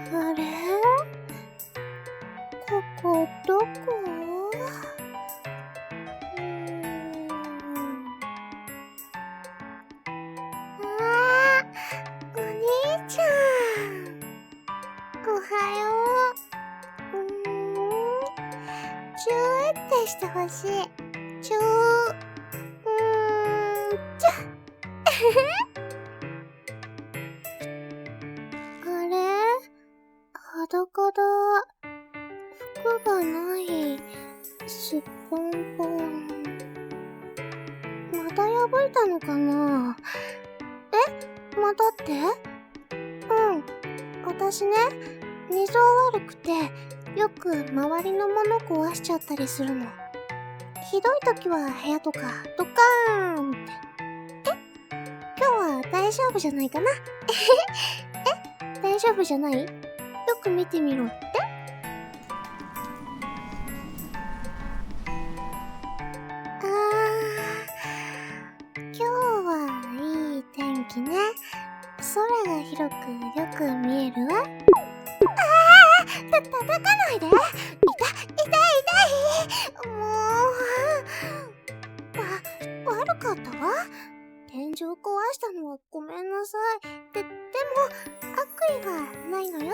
あれ、ここどこ？お兄ちゃん。おはよう。チューってしてほしい。チュー。ちゃ。あれ？裸だ。服がない。すっぽんぽん。また破いたのかな？え？またって？私ね、寝相悪くて、よく周りのもの壊しちゃったりするの。ひどい時は部屋とかドカーンって。今日は大丈夫じゃないかな？大丈夫じゃない？よく見てみろって？今日はいい天気ね。空が広くよく見えるわ。叩かないで。痛い。もう、悪かったわ。天井壊したのはごめんなさい。でも、悪意はないのよ。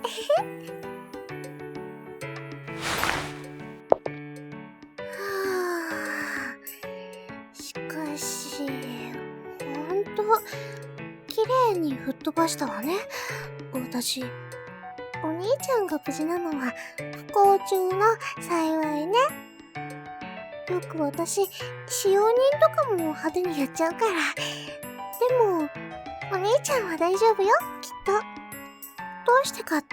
しかし、ほんと、綺麗に吹っ飛ばしたわね。私、お兄ちゃんが無事なのは不幸中の幸いね。よく私、使用人とかも派手にやっちゃうから。でも、お兄ちゃんは大丈夫よ、きっと。どうしてかって？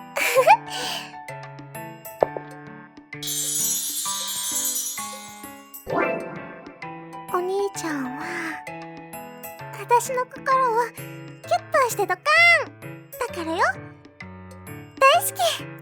お兄ちゃんは、私の心をキュッとしてドカーンだからよ。大好き。